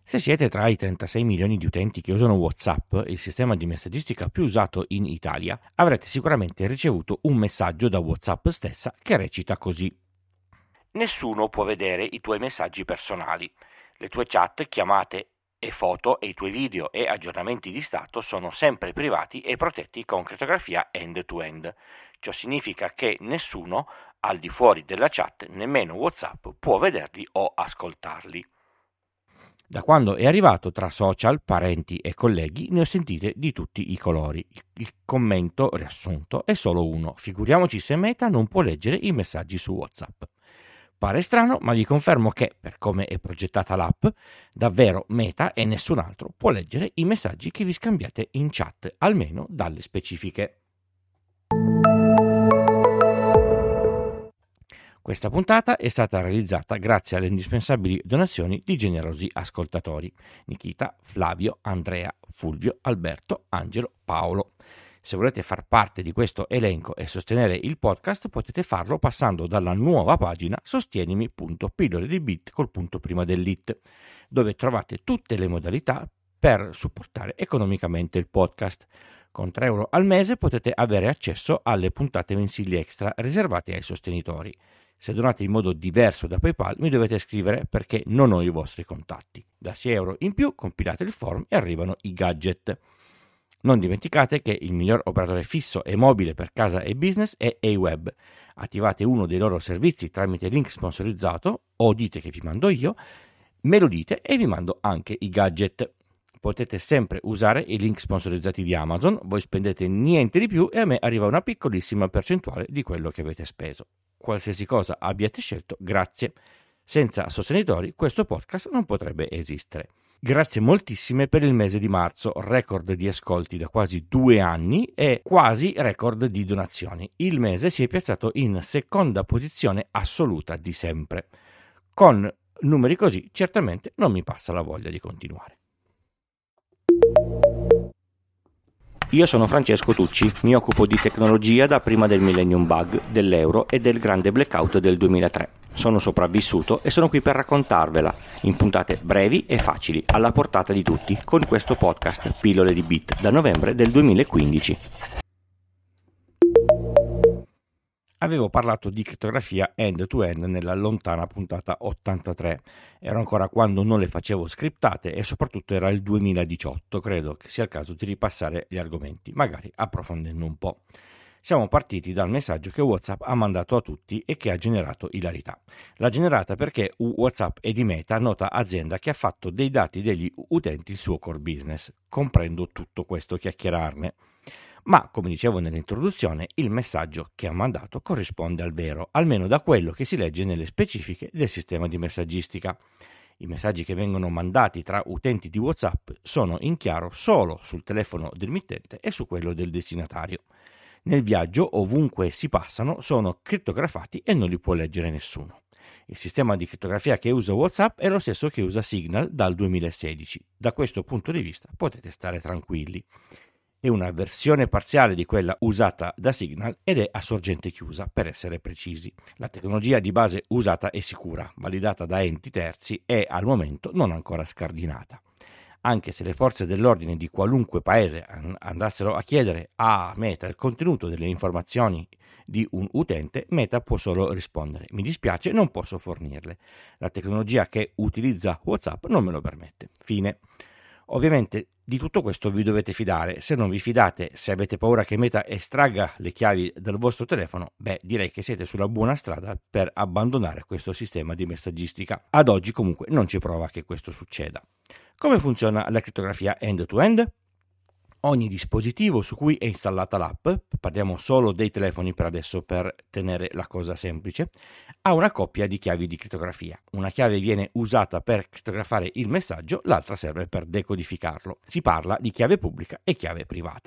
Se siete tra i 36 milioni di utenti che usano WhatsApp, il sistema di messaggistica più usato in Italia, avrete sicuramente ricevuto un messaggio da WhatsApp stessa che recita così: nessuno può vedere i tuoi messaggi personali. Le tue chat, chiamate e foto e i tuoi video e aggiornamenti di stato sono sempre privati e protetti con crittografia end-to-end. Ciò significa che nessuno, al di fuori della chat, nemmeno WhatsApp, può vederli o ascoltarli. Da quando è arrivato tra social, parenti e colleghi ne ho sentite di tutti i colori. Il commento riassunto è solo uno: figuriamoci se Meta non può leggere i messaggi su WhatsApp. Pare strano, ma vi confermo che, per come è progettata l'app, davvero Meta e nessun altro può leggere i messaggi che vi scambiate in chat, almeno dalle specifiche. Questa puntata è stata realizzata grazie alle indispensabili donazioni di generosi ascoltatori: Nikita, Flavio, Andrea, Fulvio, Alberto, Angelo, Paolo. Se volete far parte di questo elenco e sostenere il podcast, potete farlo passando dalla nuova pagina sostienimi.pilloledibit col punto prima dell'it, dove trovate tutte le modalità per supportare economicamente il podcast. Con 3 euro al mese potete avere accesso alle puntate mensili extra riservate ai sostenitori. Se donate in modo diverso da PayPal mi dovete scrivere perché non ho i vostri contatti. Da 6 euro in più compilate il form e arrivano i gadget. Non dimenticate che il miglior operatore fisso e mobile per casa e business è Aweb. Attivate uno dei loro servizi tramite link sponsorizzato o dite che vi mando io, me lo dite e vi mando anche i gadget. Potete sempre usare i link sponsorizzati di Amazon, voi spendete niente di più e a me arriva una piccolissima percentuale di quello che avete speso. Qualsiasi cosa abbiate scelto, grazie. Senza sostenitori questo podcast non potrebbe esistere. Grazie moltissime per il mese di marzo, record di ascolti da quasi 2 anni e quasi record di donazioni. Il mese si è piazzato in seconda posizione assoluta di sempre. Con numeri così certamente non mi passa la voglia di continuare. Io sono Francesco Tucci, mi occupo di tecnologia da prima del Millennium Bug, dell'euro e del grande blackout del 2003. Sono sopravvissuto e sono qui per raccontarvela, in puntate brevi e facili, alla portata di tutti, con questo podcast Pillole di Bit, da novembre del 2015. Avevo parlato di crittografia end-to-end nella lontana puntata 83. Era ancora quando non le facevo scriptate e soprattutto era il 2018. Credo che sia il caso di ripassare gli argomenti, magari approfondendo un po'. Siamo partiti dal messaggio che WhatsApp ha mandato a tutti e che ha generato ilarità. L'ha generata perché WhatsApp è di Meta, nota azienda che ha fatto dei dati degli utenti il suo core business. Comprendo tutto questo chiacchierarne. Ma, come dicevo nell'introduzione, il messaggio che ha mandato corrisponde al vero, almeno da quello che si legge nelle specifiche del sistema di messaggistica. I messaggi che vengono mandati tra utenti di WhatsApp sono in chiaro solo sul telefono del mittente e su quello del destinatario. Nel viaggio, ovunque si passano, sono crittografati e non li può leggere nessuno. Il sistema di crittografia che usa WhatsApp è lo stesso che usa Signal dal 2016. Da questo punto di vista potete stare tranquilli. È una versione parziale di quella usata da Signal ed è a sorgente chiusa, per essere precisi. La tecnologia di base usata è sicura, validata da enti terzi e al momento non ancora scardinata. Anche se le forze dell'ordine di qualunque paese andassero a chiedere a Meta il contenuto delle informazioni di un utente, Meta può solo rispondere: mi dispiace, non posso fornirle. La tecnologia che utilizza WhatsApp non me lo permette. Fine. Ovviamente di tutto questo vi dovete fidare. Se non vi fidate, se avete paura che Meta estragga le chiavi dal vostro telefono, direi che siete sulla buona strada per abbandonare questo sistema di messaggistica. Ad oggi comunque non c'è prova che questo succeda. Come funziona la crittografia end-to-end? Ogni dispositivo su cui è installata l'app, parliamo solo dei telefoni per adesso per tenere la cosa semplice, ha una coppia di chiavi di crittografia. Una chiave viene usata per crittografare il messaggio, l'altra serve per decodificarlo. Si parla di chiave pubblica e chiave privata.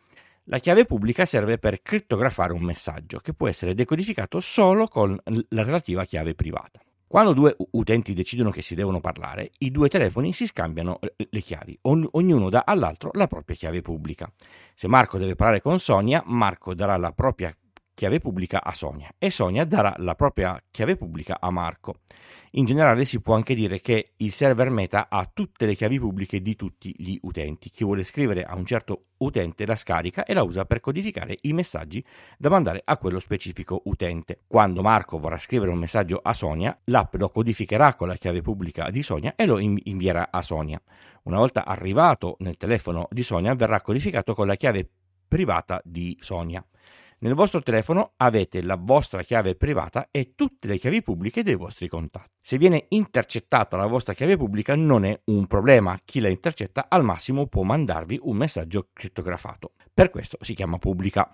La chiave pubblica serve per crittografare un messaggio che può essere decodificato solo con la relativa chiave privata. Quando 2 utenti decidono che si devono parlare, i 2 telefoni si scambiano le chiavi, ognuno dà all'altro la propria chiave pubblica. Se Marco deve parlare con Sonia, Marco darà la propria chiave pubblica a Sonia e Sonia darà la propria chiave pubblica a Marco. In generale si può anche dire che il server Meta ha tutte le chiavi pubbliche di tutti gli utenti. Chi vuole scrivere a un certo utente la scarica e la usa per codificare i messaggi da mandare a quello specifico utente. Quando Marco vorrà scrivere un messaggio a Sonia, l'app lo codificherà con la chiave pubblica di Sonia e lo invierà a Sonia. Una volta arrivato nel telefono di Sonia, verrà codificato con la chiave privata di Sonia. Nel vostro telefono avete la vostra chiave privata e tutte le chiavi pubbliche dei vostri contatti. Se viene intercettata la vostra chiave pubblica non è un problema, chi la intercetta al massimo può mandarvi un messaggio crittografato. Per questo si chiama pubblica.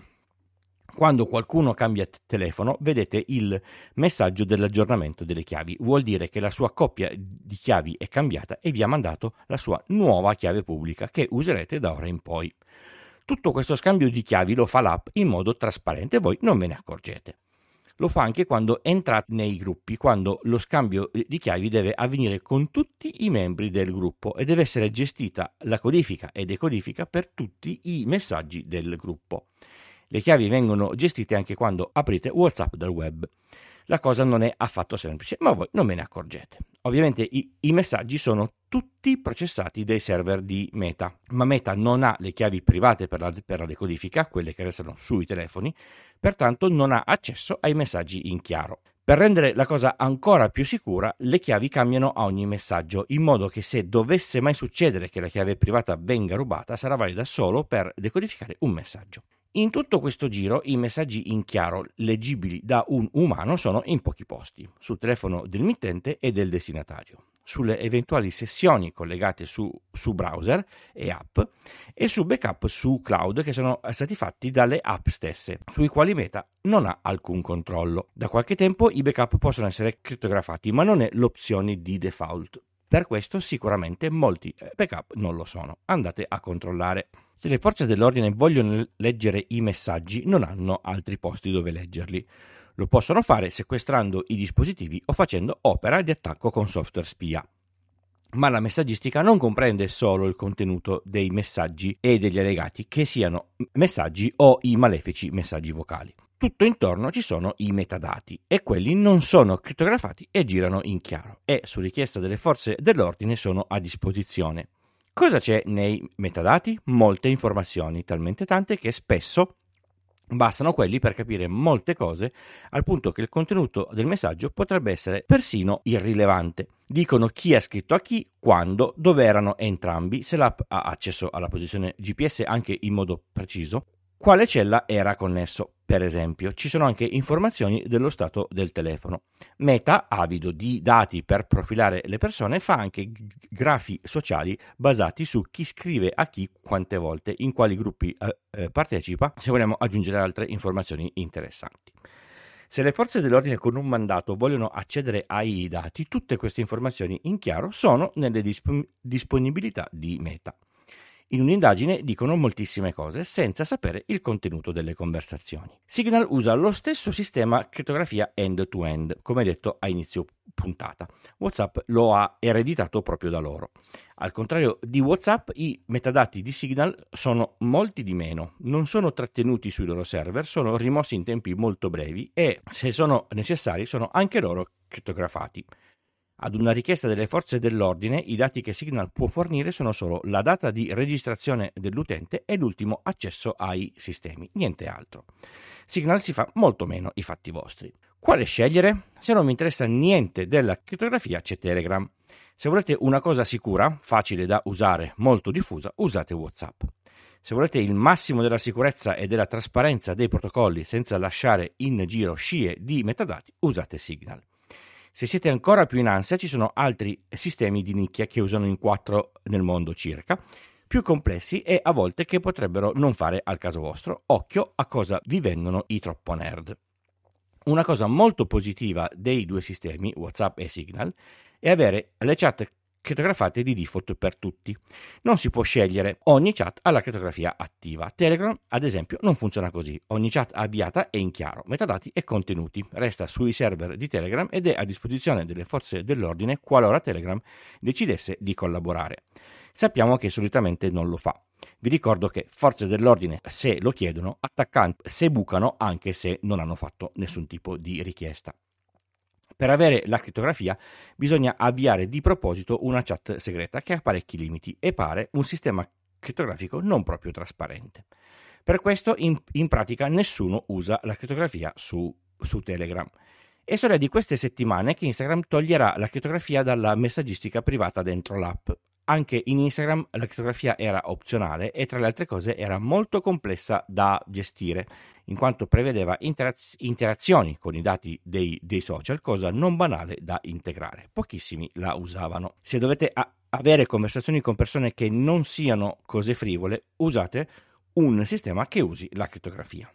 Quando qualcuno cambia telefono, vedete il messaggio dell'aggiornamento delle chiavi. Vuol dire che la sua coppia di chiavi è cambiata e vi ha mandato la sua nuova chiave pubblica che userete da ora in poi. Tutto questo scambio di chiavi lo fa l'app in modo trasparente e voi non ve ne accorgete. Lo fa anche quando entrate nei gruppi, quando lo scambio di chiavi deve avvenire con tutti i membri del gruppo e deve essere gestita la codifica e decodifica per tutti i messaggi del gruppo. Le chiavi vengono gestite anche quando aprite WhatsApp dal web. La cosa non è affatto semplice, ma voi non ve ne accorgete. Ovviamente i messaggi sono tutti processati dai server di Meta, ma Meta non ha le chiavi private per la decodifica, quelle che restano sui telefoni, pertanto non ha accesso ai messaggi in chiaro. Per rendere la cosa ancora più sicura, le chiavi cambiano a ogni messaggio, in modo che se dovesse mai succedere che la chiave privata venga rubata, sarà valida solo per decodificare un messaggio. In tutto questo giro i messaggi in chiaro leggibili da un umano sono in pochi posti, sul telefono del mittente e del destinatario, sulle eventuali sessioni collegate su browser e app e su backup su cloud che sono stati fatti dalle app stesse, sui quali Meta non ha alcun controllo. Da qualche tempo i backup possono essere crittografati, ma non è l'opzione di default. Per questo sicuramente molti backup non lo sono. Andate a controllare. Se le forze dell'ordine vogliono leggere i messaggi, non hanno altri posti dove leggerli. Lo possono fare sequestrando i dispositivi o facendo opera di attacco con software spia. Ma la messaggistica non comprende solo il contenuto dei messaggi e degli allegati, che siano messaggi o i malefici messaggi vocali. Tutto intorno ci sono i metadati e quelli non sono crittografati e girano in chiaro e su richiesta delle forze dell'ordine sono a disposizione. Cosa c'è nei metadati? Molte informazioni, talmente tante che spesso bastano quelli per capire molte cose, al punto che il contenuto del messaggio potrebbe essere persino irrilevante. Dicono chi ha scritto a chi, quando, dove erano entrambi, se l'app ha accesso alla posizione GPS anche in modo preciso, quale cella era connesso. Per esempio, ci sono anche informazioni dello stato del telefono. Meta, avido di dati per profilare le persone, fa anche grafi sociali basati su chi scrive a chi, quante volte, in quali gruppi partecipa, se vogliamo aggiungere altre informazioni interessanti. Se le forze dell'ordine con un mandato vogliono accedere ai dati, tutte queste informazioni in chiaro sono nelle disponibilità di Meta. In un'indagine dicono moltissime cose senza sapere il contenuto delle conversazioni. Signal usa lo stesso sistema crittografia end-to-end, come detto a inizio puntata. WhatsApp lo ha ereditato proprio da loro. Al contrario di WhatsApp, i metadati di Signal sono molti di meno, non sono trattenuti sui loro server, sono rimossi in tempi molto brevi e, se sono necessari, sono anche loro crittografati. Ad una richiesta delle forze dell'ordine, i dati che Signal può fornire sono solo la data di registrazione dell'utente e l'ultimo accesso ai sistemi, niente altro. Signal si fa molto meno i fatti vostri. Quale scegliere? Se non vi interessa niente della crittografia, c'è Telegram. Se volete una cosa sicura, facile da usare, molto diffusa, usate WhatsApp. Se volete il massimo della sicurezza e della trasparenza dei protocolli senza lasciare in giro scie di metadati, usate Signal. Se siete ancora più in ansia, ci sono altri sistemi di nicchia che usano in 4 nel mondo circa, più complessi e a volte che potrebbero non fare al caso vostro. Occhio a cosa vi vendono i troppo nerd. Una cosa molto positiva dei due sistemi, WhatsApp e Signal, è avere le chat crittografate di default per tutti. Non si può scegliere, ogni chat ha la crittografia attiva. Telegram, ad esempio, non funziona così. Ogni chat avviata è in chiaro, metadati e contenuti. Resta sui server di Telegram ed è a disposizione delle forze dell'ordine qualora Telegram decidesse di collaborare. Sappiamo che solitamente non lo fa. Vi ricordo che forze dell'ordine, se lo chiedono, attaccanti se bucano anche se non hanno fatto nessun tipo di richiesta. Per avere la crittografia bisogna avviare di proposito una chat segreta che ha parecchi limiti e pare un sistema crittografico non proprio trasparente. Per questo in pratica nessuno usa la crittografia su Telegram. E sarà di queste settimane che Instagram toglierà la crittografia dalla messaggistica privata dentro l'app. Anche in Instagram la crittografia era opzionale e tra le altre cose era molto complessa da gestire, in quanto prevedeva interazioni con i dati dei social, cosa non banale da integrare. Pochissimi la usavano. Se dovete avere conversazioni con persone che non siano cose frivole, usate un sistema che usi la crittografia.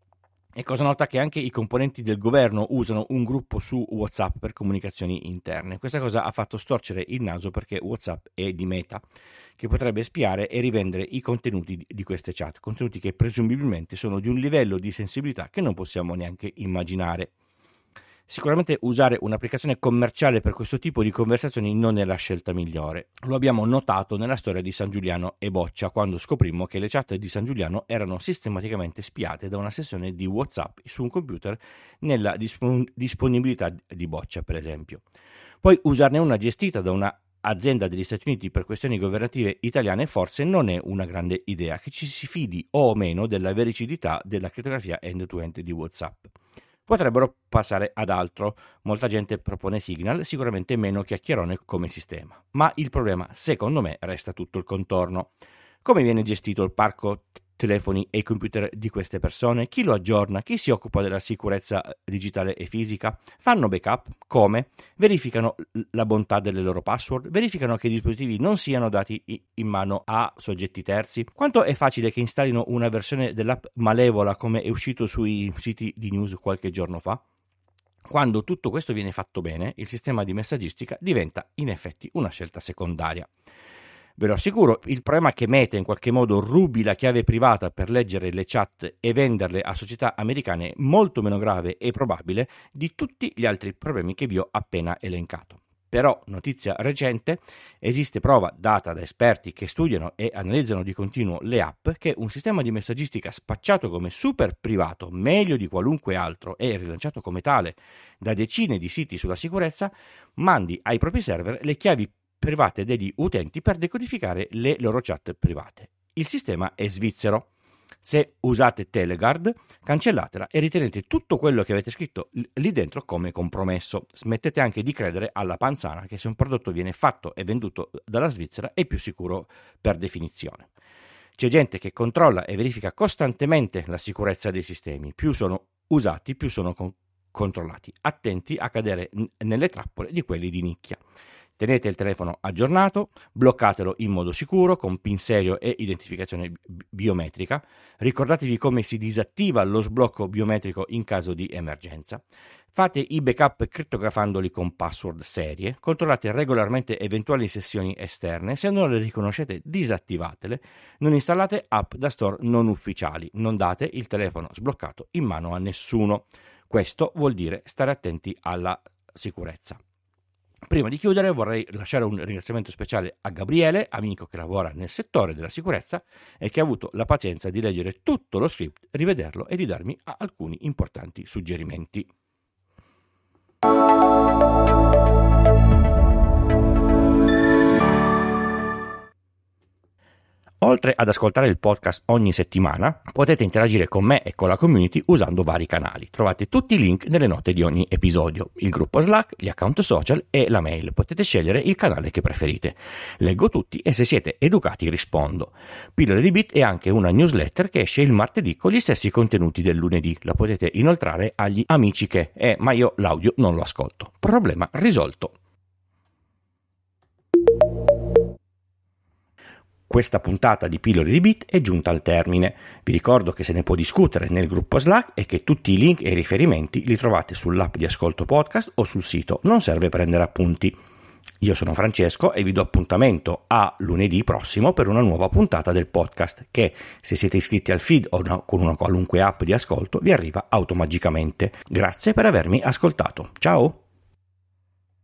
E cosa nota che anche i componenti del governo usano un gruppo su WhatsApp per comunicazioni interne. Questa cosa ha fatto storcere il naso perché WhatsApp è di Meta, che potrebbe spiare e rivendere i contenuti di queste chat, contenuti che presumibilmente sono di un livello di sensibilità che non possiamo neanche immaginare. Sicuramente usare un'applicazione commerciale per questo tipo di conversazioni non è la scelta migliore. Lo abbiamo notato nella storia di San Giuliano e Boccia, quando scoprimmo che le chat di San Giuliano erano sistematicamente spiate da una sessione di WhatsApp su un computer nella disponibilità di Boccia, per esempio. Poi usarne una gestita da una azienda degli Stati Uniti per questioni governative italiane forse non è una grande idea, che ci si fidi o meno della veridicità della crittografia end-to-end di WhatsApp. Potrebbero passare ad altro. Molta gente propone Signal, sicuramente meno chiacchierone come sistema. Ma il problema, secondo me, resta tutto il contorno. Come viene gestito il parco telefoni e computer di queste persone? Chi lo aggiorna? Chi si occupa della sicurezza digitale e fisica? Fanno backup? Come? Verificano la bontà delle loro password? Verificano che i dispositivi non siano dati in mano a soggetti terzi? Quanto è facile che installino una versione dell'app malevola come è uscito sui siti di news qualche giorno fa? Quando tutto questo viene fatto bene, il sistema di messaggistica diventa in effetti una scelta secondaria. Ve lo assicuro, il problema che Meta in qualche modo rubi la chiave privata per leggere le chat e venderle a società americane è molto meno grave e probabile di tutti gli altri problemi che vi ho appena elencato. Però, notizia recente, esiste prova data da esperti che studiano e analizzano di continuo le app che un sistema di messaggistica spacciato come super privato, meglio di qualunque altro e rilanciato come tale da decine di siti sulla sicurezza, mandi ai propri server le chiavi private degli utenti per decodificare le loro chat private. Il sistema è svizzero. Se usate Teleguard, cancellatela e ritenete tutto quello che avete scritto lì dentro come compromesso. Smettete anche di credere alla panzana che se un prodotto viene fatto e venduto dalla Svizzera è più sicuro per definizione. C'è gente che controlla e verifica costantemente la sicurezza dei sistemi. Più sono usati, più sono controllati. Attenti a cadere nelle trappole di quelli di nicchia. Tenete il telefono aggiornato, bloccatelo in modo sicuro con PIN serio e identificazione biometrica. Ricordatevi come si disattiva lo sblocco biometrico in caso di emergenza. Fate i backup crittografandoli con password serie. Controllate regolarmente eventuali sessioni esterne. Se non le riconoscete, disattivatele. Non installate app da store non ufficiali. Non date il telefono sbloccato in mano a nessuno. Questo vuol dire stare attenti alla sicurezza. Prima di chiudere vorrei lasciare un ringraziamento speciale a Gabriele, amico che lavora nel settore della sicurezza e che ha avuto la pazienza di leggere tutto lo script, rivederlo e di darmi alcuni importanti suggerimenti. Oltre ad ascoltare il podcast ogni settimana, potete interagire con me e con la community usando vari canali. Trovate tutti i link nelle note di ogni episodio, il gruppo Slack, gli account social e la mail. Potete scegliere il canale che preferite. Leggo tutti e se siete educati rispondo. Pillole di Bit è anche una newsletter che esce il martedì con gli stessi contenuti del lunedì. La potete inoltrare agli amici che ma io l'audio non lo ascolto. Problema risolto. Questa puntata di Pillole di Bit è giunta al termine. Vi ricordo che se ne può discutere nel gruppo Slack e che tutti i link e i riferimenti li trovate sull'app di ascolto podcast o sul sito. Non serve prendere appunti. Io sono Francesco e vi do appuntamento a lunedì prossimo per una nuova puntata del podcast che, se siete iscritti al feed o con una qualunque app di ascolto, vi arriva automagicamente. Grazie per avermi ascoltato. Ciao!